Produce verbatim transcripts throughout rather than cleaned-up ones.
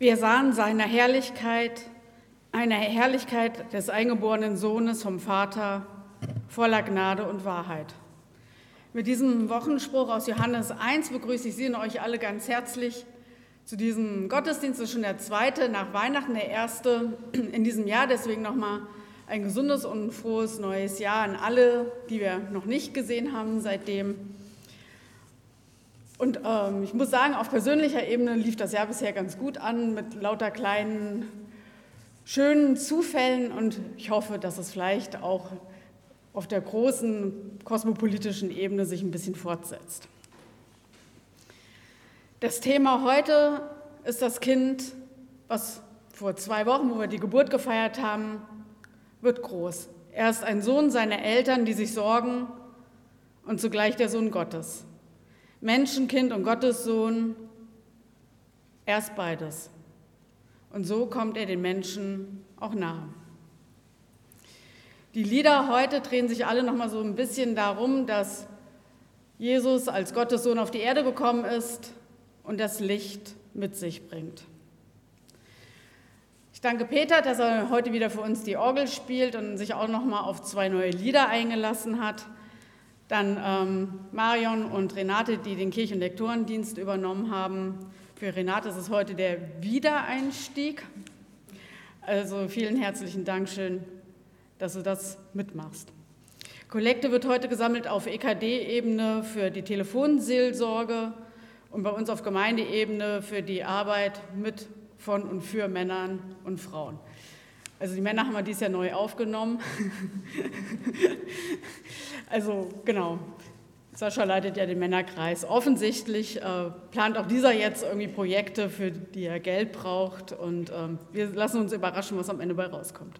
Wir sahen seine Herrlichkeit, eine Herrlichkeit des eingeborenen Sohnes vom Vater, voller Gnade und Wahrheit. Mit diesem Wochenspruch aus Johannes eins begrüße ich Sie und euch alle ganz herzlich zu diesem Gottesdienst. Das ist schon der zweite nach Weihnachten, der erste in diesem Jahr. Deswegen nochmal ein gesundes und frohes neues Jahr an alle, die wir noch nicht gesehen haben seitdem. Und ähm, ich muss sagen, auf persönlicher Ebene lief das Jahr bisher ganz gut an, mit lauter kleinen, schönen Zufällen. Und ich hoffe, dass es vielleicht auch auf der großen kosmopolitischen Ebene sich ein bisschen fortsetzt. Das Thema heute ist das Kind, was vor zwei Wochen, wo wir die Geburt gefeiert haben, wird groß. Er ist ein Sohn seiner Eltern, die sich sorgen, und zugleich der Sohn Gottes. Menschenkind und Gottessohn, er ist beides. Und so kommt er den Menschen auch nahe. Die Lieder heute drehen sich alle noch mal so ein bisschen darum, dass Jesus als Gottessohn auf die Erde gekommen ist und das Licht mit sich bringt. Ich danke Peter, dass er heute wieder für uns die Orgel spielt und sich auch noch mal auf zwei neue Lieder eingelassen hat. Dann ähm, Marion und Renate, die den Kirchen- und Lektorendienst übernommen haben. Für Renate ist es heute der Wiedereinstieg. Also vielen herzlichen Dank, schön, dass du das mitmachst. Kollekte wird heute gesammelt auf E K D-Ebene für die Telefonseelsorge und bei uns auf Gemeindeebene für die Arbeit mit, von und für Männern und Frauen. Also die Männer haben wir dieses Jahr neu aufgenommen. Also genau, Sascha leitet ja den Männerkreis. Offensichtlich äh, plant auch dieser jetzt irgendwie Projekte, für die er Geld braucht. Und ähm, wir lassen uns überraschen, was am Ende bei rauskommt.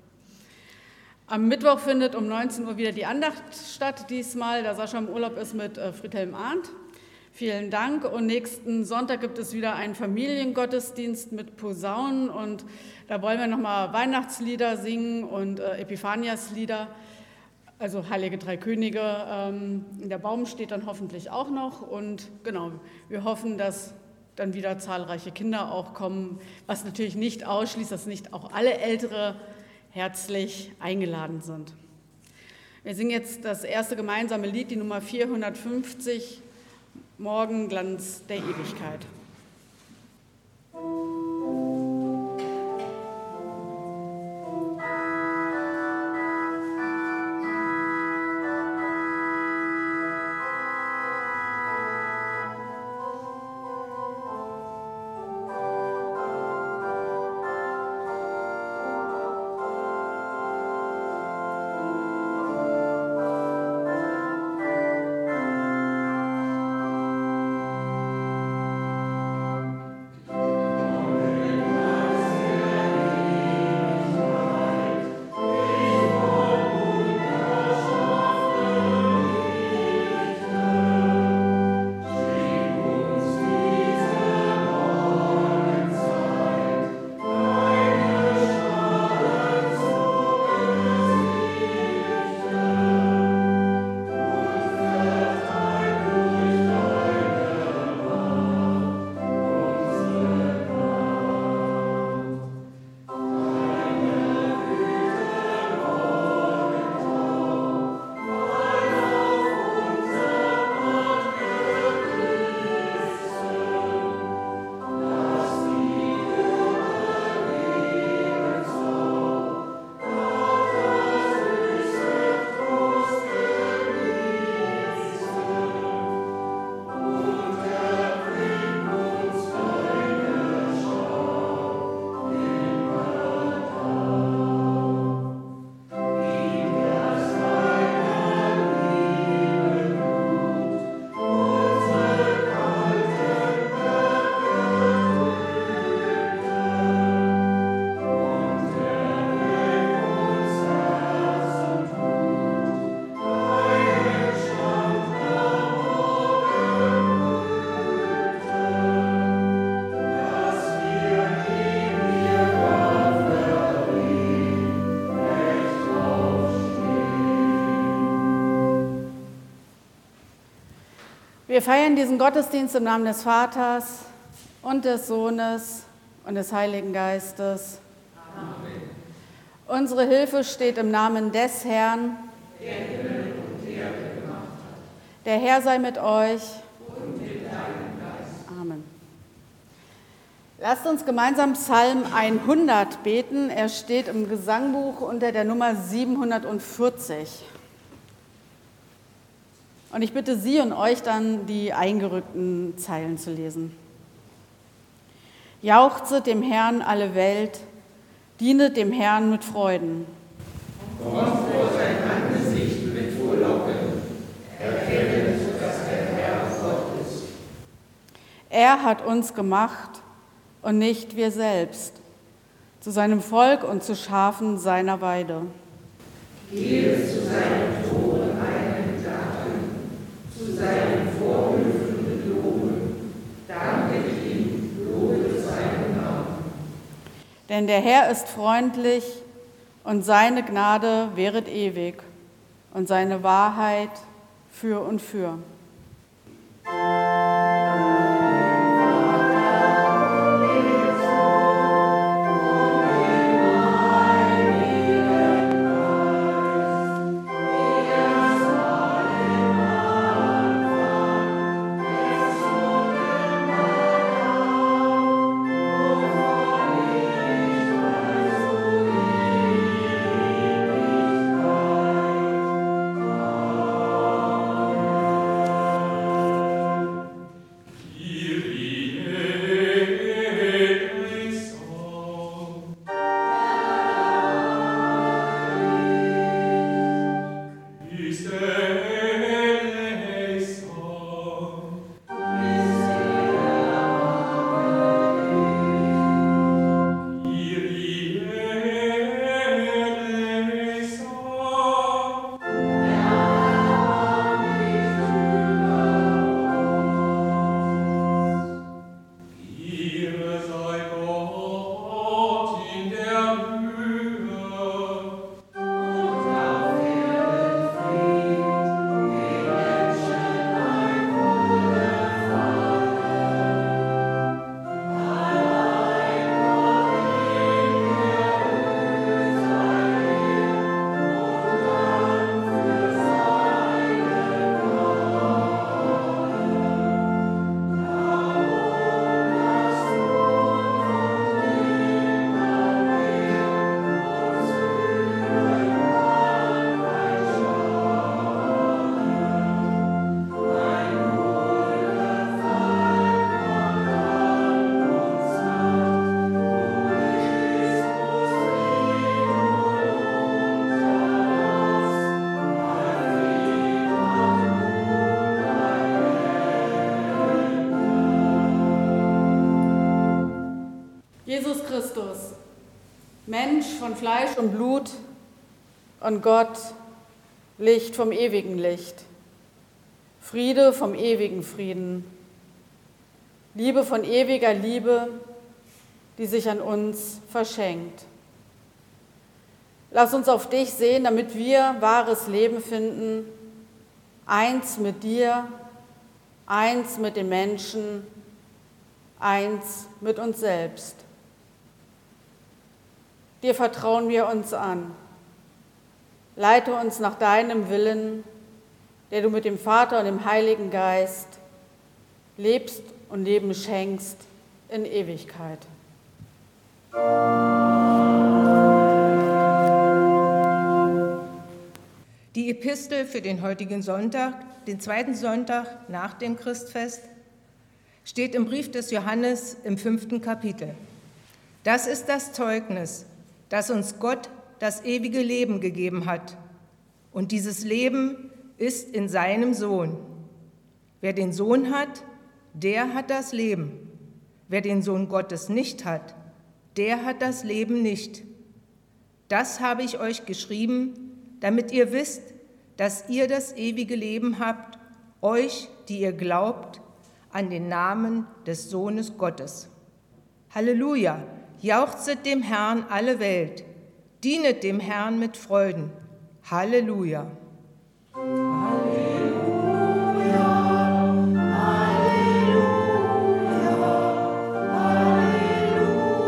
Am Mittwoch findet um neunzehn Uhr wieder die Andacht statt, diesmal, da Sascha im Urlaub ist, mit äh, Friedhelm Arndt. Vielen Dank. Und nächsten Sonntag gibt es wieder einen Familiengottesdienst mit Posaunen. Und da wollen wir nochmal Weihnachtslieder singen und äh, Epiphanias-Lieder, also Heilige Drei Könige. Ähm, der Baum steht dann hoffentlich auch noch. Und genau, wir hoffen, dass dann wieder zahlreiche Kinder auch kommen, was natürlich nicht ausschließt, dass nicht auch alle Ältere herzlich eingeladen sind. Wir singen jetzt das erste gemeinsame Lied, die Nummer vierhundertfünfzig, Morgenglanz der Ewigkeit. Wir feiern diesen Gottesdienst im Namen des Vaters und des Sohnes und des Heiligen Geistes. Amen. Unsere Hilfe steht im Namen des Herrn, der Himmel und Erde gemacht hat. Der Herr sei mit euch und mit deinem Geist. Amen. Lasst uns gemeinsam Psalm hundert beten. Er steht im Gesangbuch unter der Nummer siebenhundertvierzig. Und ich bitte Sie und euch dann, die eingerückten Zeilen zu lesen. Jauchzet dem Herrn alle Welt, dienet dem Herrn mit Freuden. Kommt vor sein Angesicht mit Frohlocken, erkennet, dass der Herr Gott ist. Er hat uns gemacht und nicht wir selbst, zu seinem Volk und zu Schafen seiner Weide. Gehe zu seinem Tore einen Danken, zu seinen Vorhöfen mit Loben, danket ihm, lobe seinen Namen. Denn der Herr ist freundlich und seine Gnade währet ewig und seine Wahrheit für und für. Jesus Christus, Mensch von Fleisch und Blut und Gott, Licht vom ewigen Licht, Friede vom ewigen Frieden, Liebe von ewiger Liebe, die sich an uns verschenkt. Lass uns auf dich sehen, damit wir wahres Leben finden, eins mit dir, eins mit den Menschen, eins mit uns selbst. Dir vertrauen wir uns an. Leite uns nach deinem Willen, der du mit dem Vater und dem Heiligen Geist lebst und Leben schenkst in Ewigkeit. Die Epistel für den heutigen Sonntag, den zweiten Sonntag nach dem Christfest, steht im Brief des Johannes im fünften Kapitel. Das ist das Zeugnis, dass uns Gott das ewige Leben gegeben hat. Und dieses Leben ist in seinem Sohn. Wer den Sohn hat, der hat das Leben. Wer den Sohn Gottes nicht hat, der hat das Leben nicht. Das habe ich euch geschrieben, damit ihr wisst, dass ihr das ewige Leben habt, euch, die ihr glaubt, an den Namen des Sohnes Gottes. Halleluja! Jauchzet dem Herrn alle Welt, dienet dem Herrn mit Freuden. Halleluja! Halleluja, Halleluja,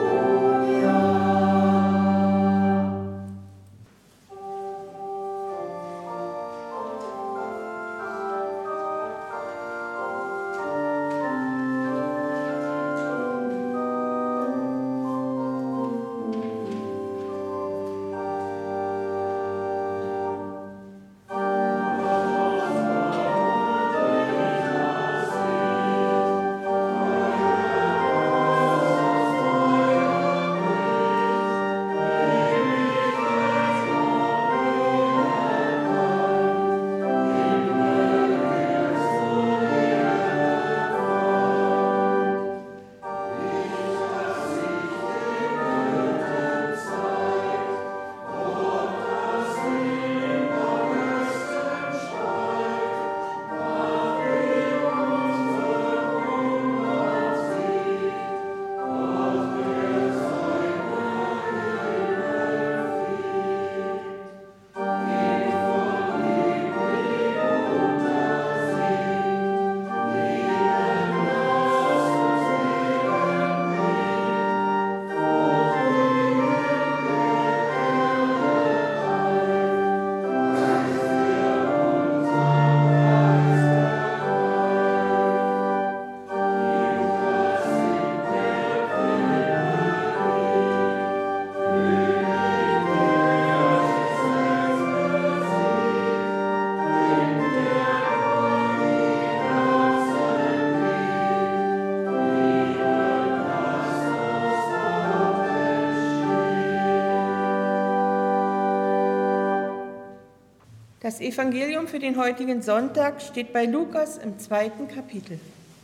Das Evangelium für den heutigen Sonntag steht bei Lukas im zweiten Kapitel.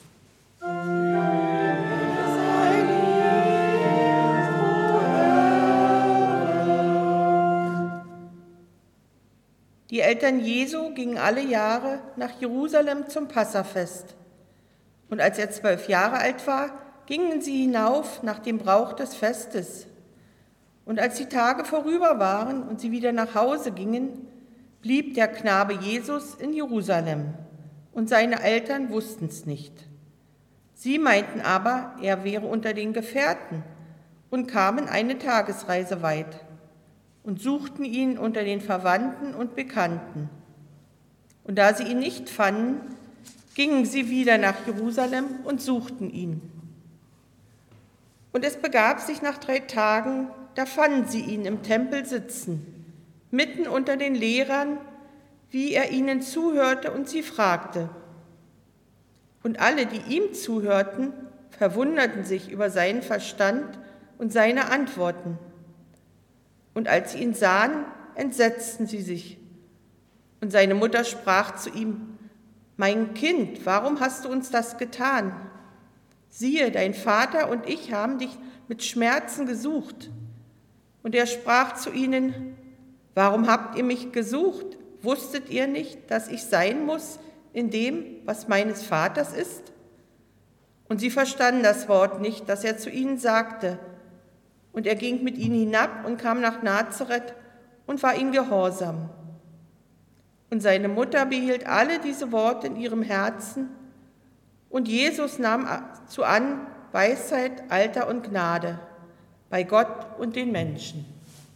Die Eltern Jesu gingen alle Jahre nach Jerusalem zum Passafest. Und als er zwölf Jahre alt war, gingen sie hinauf nach dem Brauch des Festes. Und als die Tage vorüber waren und sie wieder nach Hause gingen, blieb der Knabe Jesus in Jerusalem, und seine Eltern wussten es nicht. Sie meinten aber, er wäre unter den Gefährten und kamen eine Tagesreise weit und suchten ihn unter den Verwandten und Bekannten. Und da sie ihn nicht fanden, gingen sie wieder nach Jerusalem und suchten ihn. Und es begab sich nach drei Tagen, da fanden sie ihn im Tempel sitzen, mitten unter den Lehrern, wie er ihnen zuhörte und sie fragte. Und alle, die ihm zuhörten, verwunderten sich über seinen Verstand und seine Antworten. Und als sie ihn sahen, entsetzten sie sich. Und seine Mutter sprach zu ihm: Mein Kind, warum hast du uns das getan? Siehe, dein Vater und ich haben dich mit Schmerzen gesucht. Und er sprach zu ihnen: Warum habt ihr mich gesucht? Wusstet ihr nicht, dass ich sein muss in dem, was meines Vaters ist? Und sie verstanden das Wort nicht, das er zu ihnen sagte. Und er ging mit ihnen hinab und kam nach Nazareth und war ihnen gehorsam. Und seine Mutter behielt alle diese Worte in ihrem Herzen. Und Jesus nahm zu an Weisheit, Alter und Gnade bei Gott und den Menschen.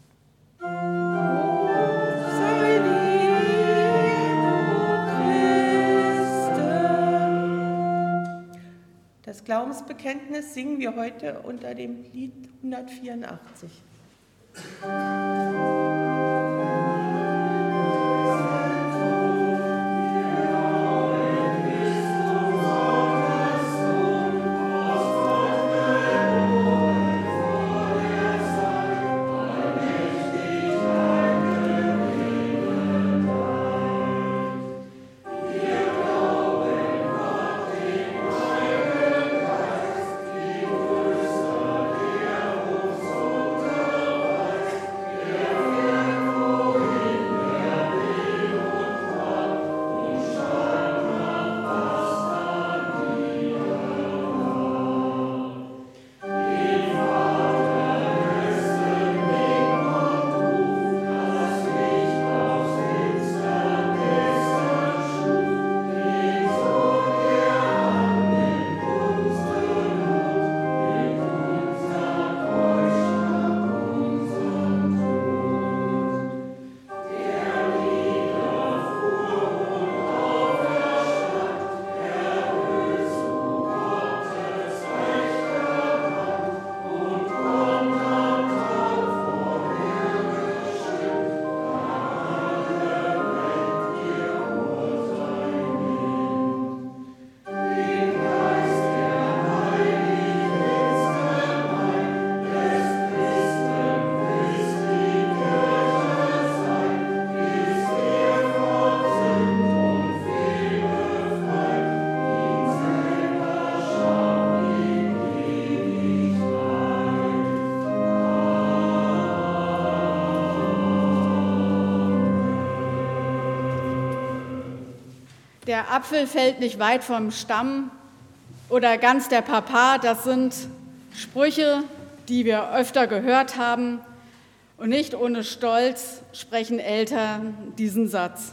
Das Glaubensbekenntnis singen wir heute unter dem Lied hundertvierundachtzig. Der Apfel fällt nicht weit vom Stamm oder ganz der Papa, das sind Sprüche, die wir öfter gehört haben. Und nicht ohne Stolz sprechen Eltern diesen Satz.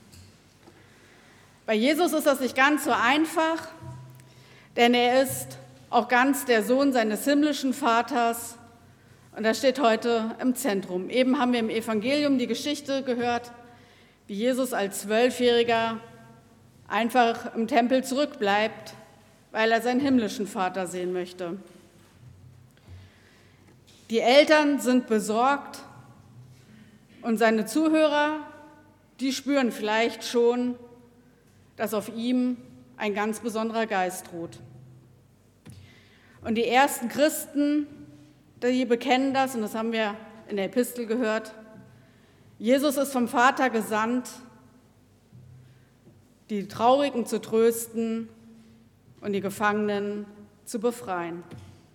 Bei Jesus ist das nicht ganz so einfach, denn er ist auch ganz der Sohn seines himmlischen Vaters. Und das steht heute im Zentrum. Eben haben wir im Evangelium die Geschichte gehört, wie Jesus als Zwölfjähriger einfach im Tempel zurückbleibt, weil er seinen himmlischen Vater sehen möchte. Die Eltern sind besorgt und seine Zuhörer, die spüren vielleicht schon, dass auf ihm ein ganz besonderer Geist ruht. Und die ersten Christen, die bekennen das, und das haben wir in der Epistel gehört: Jesus ist vom Vater gesandt, die Traurigen zu trösten und die Gefangenen zu befreien.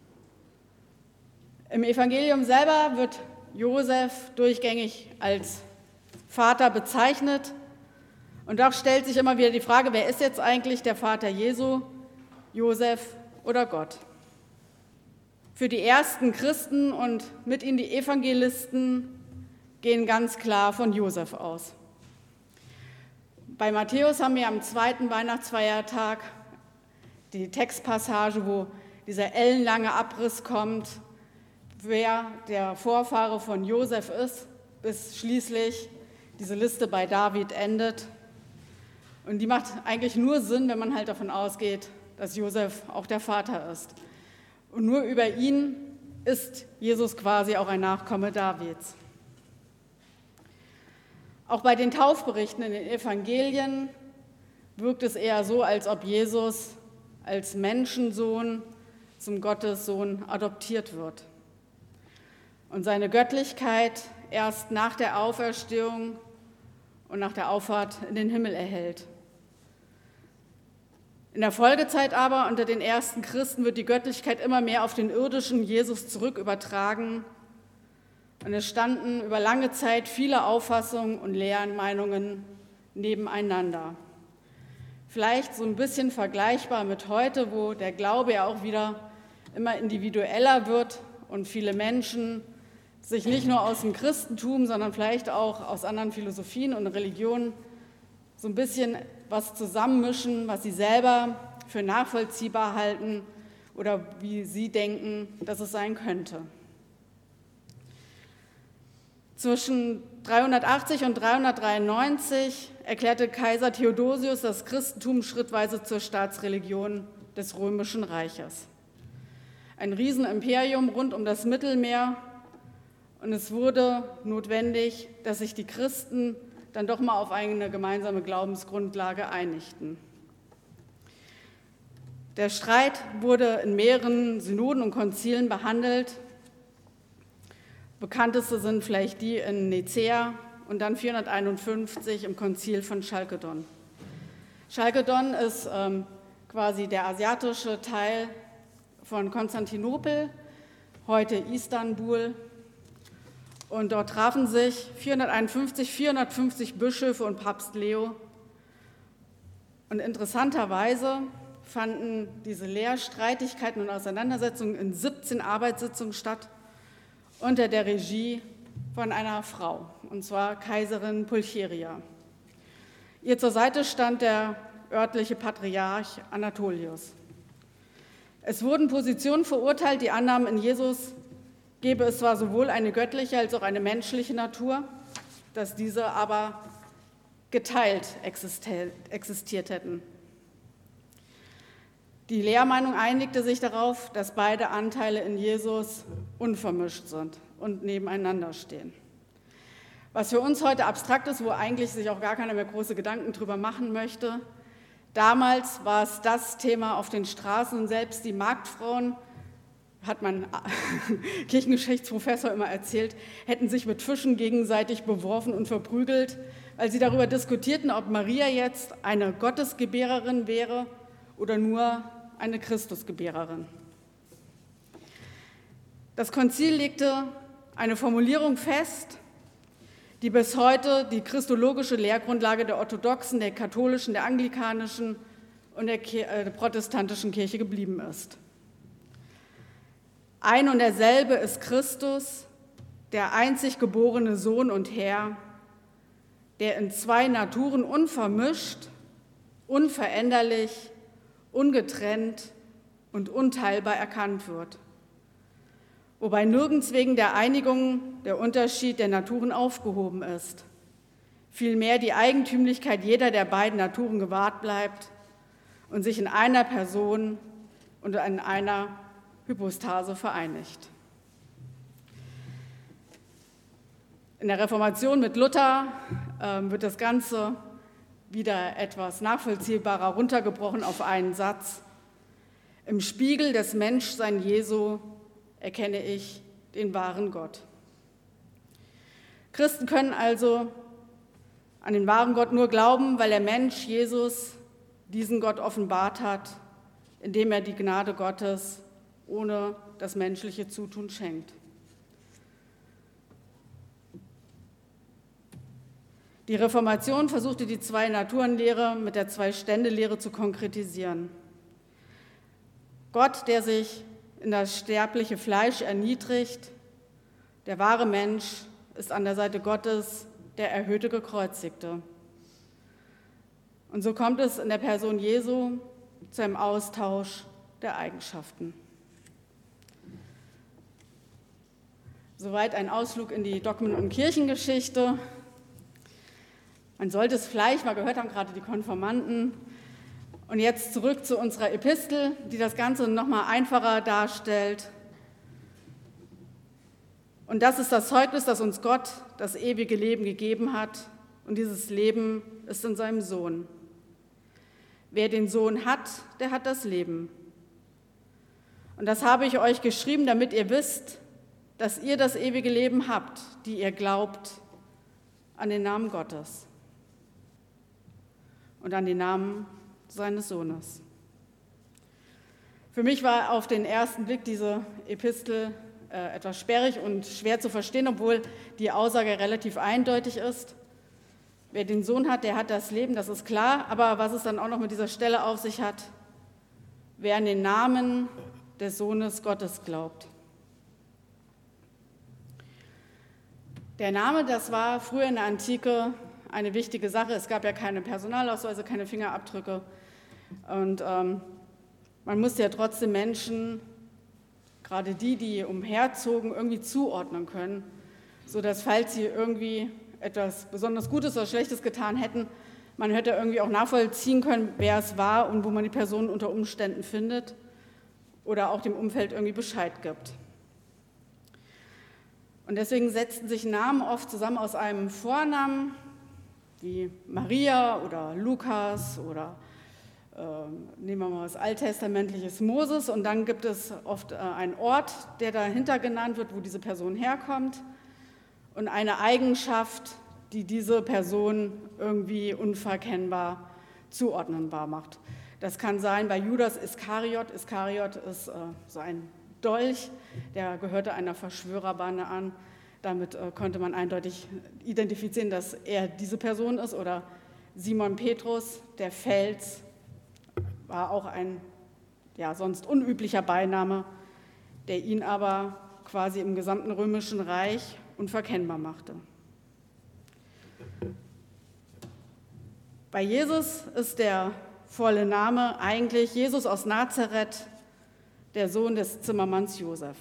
Im Evangelium selber wird Josef durchgängig als Vater bezeichnet. Und doch stellt sich immer wieder die Frage, wer ist jetzt eigentlich der Vater Jesu, Josef oder Gott? Für die ersten Christen und mit ihnen die Evangelisten gehen ganz klar von Josef aus. Bei Matthäus haben wir am zweiten Weihnachtsfeiertag die Textpassage, wo dieser ellenlange Abriss kommt, wer der Vorfahre von Josef ist, bis schließlich diese Liste bei David endet. Und die macht eigentlich nur Sinn, wenn man halt davon ausgeht, dass Josef auch der Vater ist. Und nur über ihn ist Jesus quasi auch ein Nachkomme Davids. Auch bei den Taufberichten in den Evangelien wirkt es eher so, als ob Jesus als Menschensohn zum Gottessohn adoptiert wird und seine Göttlichkeit erst nach der Auferstehung und nach der Auffahrt in den Himmel erhält. In der Folgezeit aber unter den ersten Christen wird die Göttlichkeit immer mehr auf den irdischen Jesus zurück übertragen und es standen über lange Zeit viele Auffassungen und Lehrmeinungen nebeneinander. Vielleicht so ein bisschen vergleichbar mit heute, wo der Glaube ja auch wieder immer individueller wird und viele Menschen sich nicht nur aus dem Christentum, sondern vielleicht auch aus anderen Philosophien und Religionen so ein bisschen was zusammenmischen, was sie selber für nachvollziehbar halten oder wie sie denken, dass es sein könnte. Zwischen dreihundertachtzig und dreihundertdreiundneunzig erklärte Kaiser Theodosius das Christentum schrittweise zur Staatsreligion des Römischen Reiches. Ein Riesenimperium rund um das Mittelmeer, und es wurde notwendig, dass sich die Christen dann doch mal auf eine gemeinsame Glaubensgrundlage einigten. Der Streit wurde in mehreren Synoden und Konzilen behandelt. Bekannteste sind vielleicht die in Nicäa und dann vierhunderteinundfünfzig im Konzil von Chalkedon. Chalkedon ist ähm, quasi der asiatische Teil von Konstantinopel, heute Istanbul. Und dort trafen sich vierhunderteinundfünfzig, vierhundertfünfzig Bischöfe und Papst Leo. Und interessanterweise fanden diese Lehrstreitigkeiten und Auseinandersetzungen in siebzehn Arbeitssitzungen statt, unter der Regie von einer Frau, und zwar Kaiserin Pulcheria. Ihr zur Seite stand der örtliche Patriarch Anatolius. Es wurden Positionen verurteilt, die annahmen, in Jesus gäbe es zwar sowohl eine göttliche als auch eine menschliche Natur, dass diese aber geteilt existiert hätten. Die Lehrmeinung einigte sich darauf, dass beide Anteile in Jesus unvermischt sind und nebeneinander stehen. Was für uns heute abstrakt ist, wo eigentlich sich auch gar keiner mehr große Gedanken drüber machen möchte, damals war es das Thema auf den Straßen und selbst die Marktfrauen, hat mein Kirchengeschichtsprofessor immer erzählt, hätten sich mit Fischen gegenseitig beworfen und verprügelt, weil sie darüber diskutierten, ob Maria jetzt eine Gottesgebärerin wäre oder nur eine Christusgebärerin. Das Konzil legte eine Formulierung fest, die bis heute die christologische Lehrgrundlage der orthodoxen, der katholischen, der anglikanischen und der, äh, der protestantischen Kirche geblieben ist. Ein und derselbe ist Christus, der einzig geborene Sohn und Herr, der in zwei Naturen unvermischt, unveränderlich, ungetrennt und unteilbar erkannt wird, wobei nirgends wegen der Einigung der Unterschied der Naturen aufgehoben ist, vielmehr die Eigentümlichkeit jeder der beiden Naturen gewahrt bleibt und sich in einer Person und in einer Hypostase vereinigt. In der Reformation mit Luther äh, wird das Ganze wieder etwas nachvollziehbarer runtergebrochen auf einen Satz: Im Spiegel des Menschseins Jesu erkenne ich den wahren Gott. Christen können also an den wahren Gott nur glauben, weil der Mensch Jesus diesen Gott offenbart hat, indem er die Gnade Gottes ohne das menschliche Zutun schenkt. Die Reformation versuchte die Zwei-Naturen-Lehre mit der Zwei-Stände-Lehre zu konkretisieren. Gott, der sich in das sterbliche Fleisch erniedrigt, der wahre Mensch, ist an der Seite Gottes der erhöhte Gekreuzigte. Und so kommt es in der Person Jesu zu einem Austausch der Eigenschaften. Soweit ein Ausflug in die Dogmen- und Kirchengeschichte. Man sollte es vielleicht mal gehört haben, gerade die Konformanten. Und jetzt zurück zu unserer Epistel, die das Ganze noch mal einfacher darstellt. Und das ist das Zeugnis, das uns Gott das ewige Leben gegeben hat. Und dieses Leben ist in seinem Sohn. Wer den Sohn hat, der hat das Leben. Und das habe ich euch geschrieben, damit ihr wisst, dass ihr das ewige Leben habt, die ihr glaubt an den Namen Gottes und an den Namen seines Sohnes. Für mich war auf den ersten Blick diese Epistel äh, etwas sperrig und schwer zu verstehen, obwohl die Aussage relativ eindeutig ist. Wer den Sohn hat, der hat das Leben, das ist klar. Aber was es dann auch noch mit dieser Stelle auf sich hat, wer an den Namen des Sohnes Gottes glaubt. Der Name, das war früher in der Antike eine wichtige Sache. Es gab ja keine Personalausweise, keine Fingerabdrücke. Und ähm, man musste ja trotzdem Menschen, gerade die, die umherzogen, irgendwie zuordnen können, sodass, falls sie irgendwie etwas besonders Gutes oder Schlechtes getan hätten, man hätte irgendwie auch nachvollziehen können, wer es war und wo man die Person unter Umständen findet oder auch dem Umfeld irgendwie Bescheid gibt. Und deswegen setzten sich Namen oft zusammen aus einem Vornamen, wie Maria oder Lukas oder äh, nehmen wir mal was Alttestamentliches Moses. Und dann gibt es oft äh, einen Ort, der dahinter genannt wird, wo diese Person herkommt und eine Eigenschaft, die diese Person irgendwie unverkennbar zuordnenbar macht. Das kann sein bei Judas Iskariot. Iskariot ist äh, so ein Dolch, der gehörte einer Verschwörerbande an. Damit äh, konnte man eindeutig identifizieren, dass er diese Person ist. Oder Simon Petrus, der Fels, war auch ein ja, sonst unüblicher Beiname, der ihn aber quasi im gesamten Römischen Reich unverkennbar machte. Bei Jesus ist der volle Name eigentlich Jesus aus Nazareth, der Sohn des Zimmermanns Josef.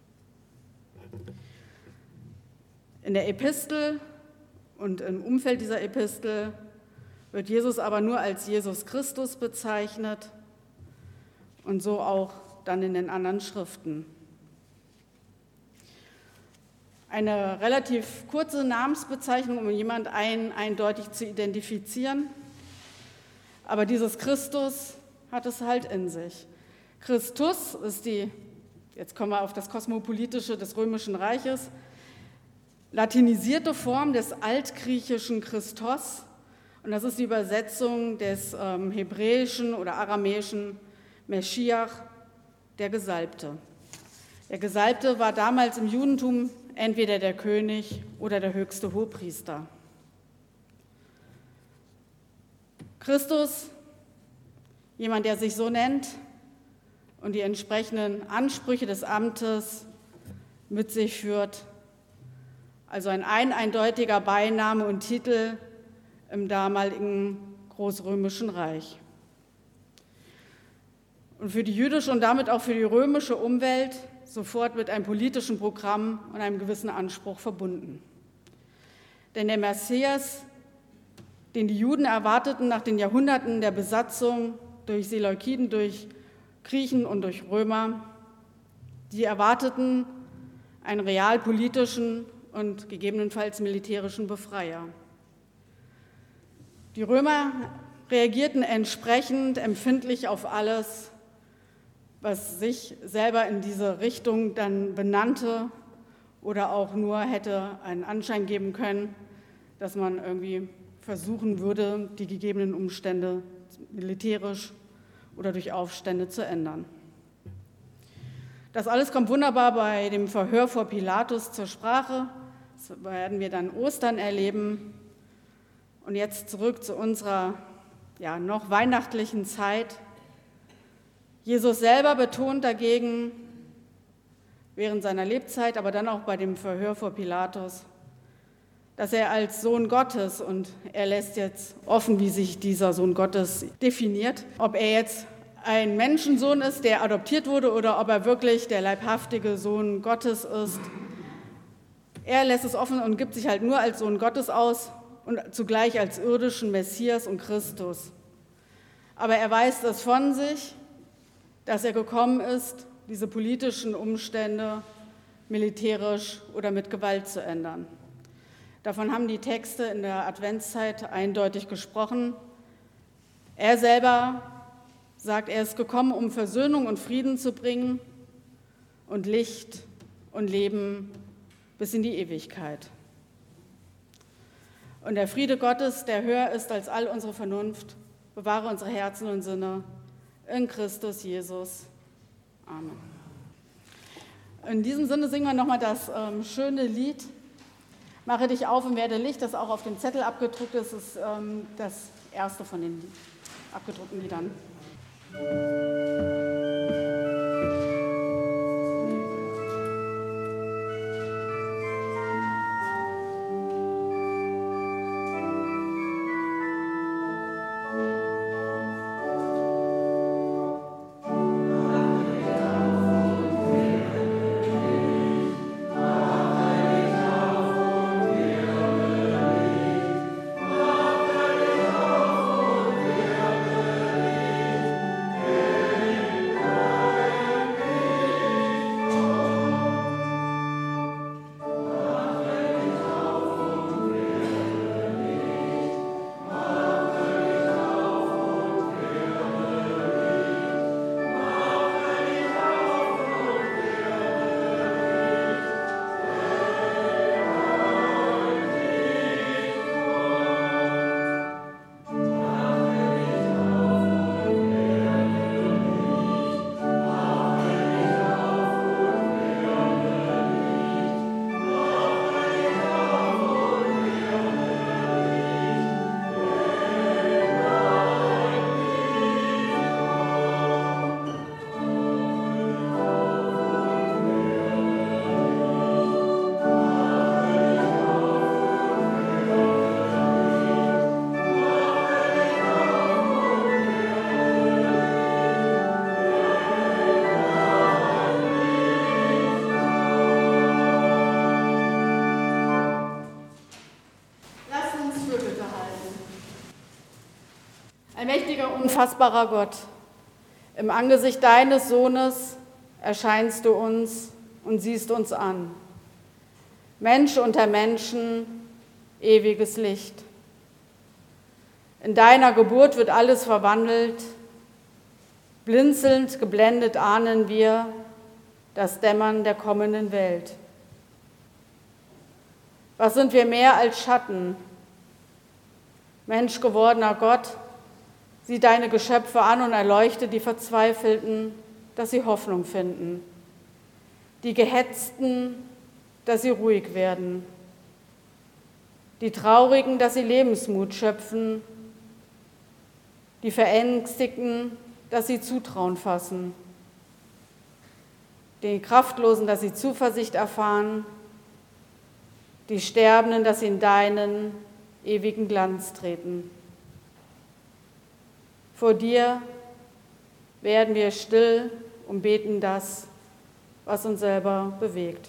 In der Epistel und im Umfeld dieser Epistel wird Jesus aber nur als Jesus Christus bezeichnet und so auch dann in den anderen Schriften. Eine relativ kurze Namensbezeichnung, um jemanden ein, eindeutig zu identifizieren, aber dieses Christus hat es halt in sich. Christus ist die, jetzt kommen wir auf das Kosmopolitische des Römischen Reiches, latinisierte Form des altgriechischen Christos, und das ist die Übersetzung des ähm, hebräischen oder aramäischen Meschiach, der Gesalbte. Der Gesalbte war damals im Judentum entweder der König oder der höchste Hohepriester. Christus, jemand, der sich so nennt und die entsprechenden Ansprüche des Amtes mit sich führt, also ein eindeutiger Beiname und Titel im damaligen Großrömischen Reich. Und für die jüdische und damit auch für die römische Umwelt sofort mit einem politischen Programm und einem gewissen Anspruch verbunden. Denn der Messias, den die Juden erwarteten nach den Jahrhunderten der Besatzung durch Seleukiden, durch Griechen und durch Römer, die erwarteten einen realpolitischen und gegebenenfalls militärischen Befreier. Die Römer reagierten entsprechend empfindlich auf alles, was sich selber in diese Richtung dann benannte oder auch nur hätte einen Anschein geben können, dass man irgendwie versuchen würde, die gegebenen Umstände militärisch oder durch Aufstände zu ändern. Das alles kommt wunderbar bei dem Verhör vor Pilatus zur Sprache. Das werden wir dann Ostern erleben. Und jetzt zurück zu unserer ja, noch weihnachtlichen Zeit. Jesus selber betont dagegen während seiner Lebzeit, aber dann auch bei dem Verhör vor Pilatus, dass er als Sohn Gottes, und er lässt jetzt offen, wie sich dieser Sohn Gottes definiert, ob er jetzt ein Menschensohn ist, der adoptiert wurde, oder ob er wirklich der leibhaftige Sohn Gottes ist. Er lässt es offen und gibt sich halt nur als Sohn Gottes aus und zugleich als irdischen Messias und Christus. Aber er weist es von sich, dass er gekommen ist, diese politischen Umstände militärisch oder mit Gewalt zu ändern. Davon haben die Texte in der Adventszeit eindeutig gesprochen. Er selber sagt, er ist gekommen, um Versöhnung und Frieden zu bringen und Licht und Leben bis in die Ewigkeit. Und der Friede Gottes, der höher ist als all unsere Vernunft, bewahre unsere Herzen und Sinne in Christus Jesus. Amen. In diesem Sinne singen wir nochmal das ähm, schöne Lied Mache dich auf und werde Licht, das auch auf dem Zettel abgedruckt ist. Das ist ähm, das erste von den abgedruckten Liedern. Allmächtiger, unfassbarer Gott, im Angesicht deines Sohnes erscheinst du uns und siehst uns an. Mensch unter Menschen, ewiges Licht. In deiner Geburt wird alles verwandelt. Blinzelnd, geblendet ahnen wir das Dämmern der kommenden Welt. Was sind wir mehr als Schatten? Menschgewordener Gott, sieh deine Geschöpfe an und erleuchte die Verzweifelten, dass sie Hoffnung finden, die Gehetzten, dass sie ruhig werden, die Traurigen, dass sie Lebensmut schöpfen, die Verängstigten, dass sie Zutrauen fassen, die Kraftlosen, dass sie Zuversicht erfahren, die Sterbenden, dass sie in deinen ewigen Glanz treten. Vor dir werden wir still und beten das, was uns selber bewegt.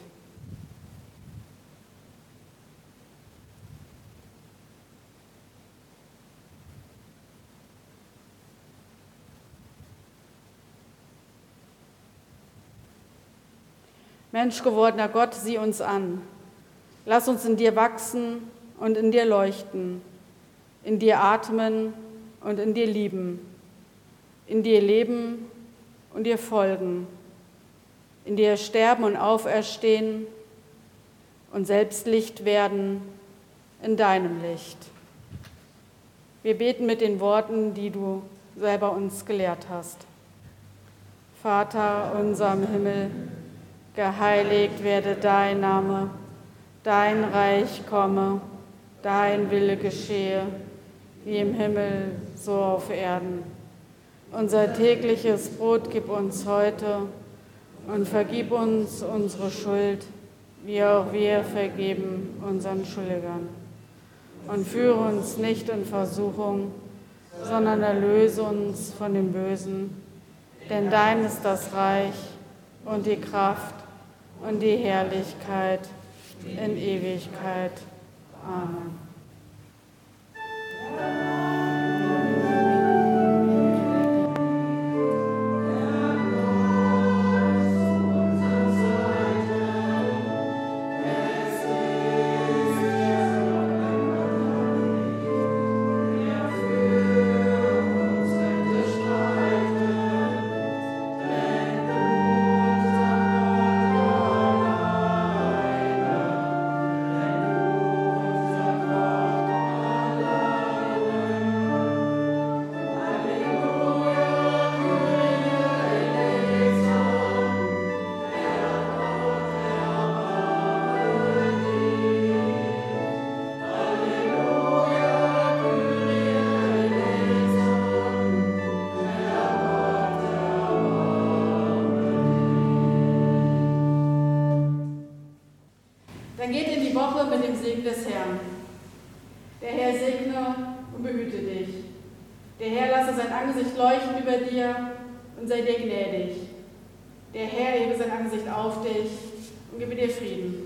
Menschgewordener Gott, sieh uns an. Lass uns in dir wachsen und in dir leuchten, in dir atmen und in dir lieben, in dir leben und dir folgen, in dir sterben und auferstehen und selbst Licht werden in deinem Licht. Wir beten mit den Worten, die du selber uns gelehrt hast. Vater unser im Himmel, geheiligt werde dein Name, dein Reich komme, dein Wille geschehe, wie im Himmel, so auf Erden. Unser tägliches Brot gib uns heute und vergib uns unsere Schuld, wie auch wir vergeben unseren Schuldigern. Und führe uns nicht in Versuchung, sondern erlöse uns von dem Bösen. Denn dein ist das Reich und die Kraft und die Herrlichkeit in Ewigkeit. Amen. Dann geht in die Woche mit dem Segen des Herrn. Der Herr segne und behüte dich. Der Herr lasse sein Angesicht leuchten über dir und sei dir gnädig. Der Herr hebe sein Angesicht auf dich und gebe dir Frieden.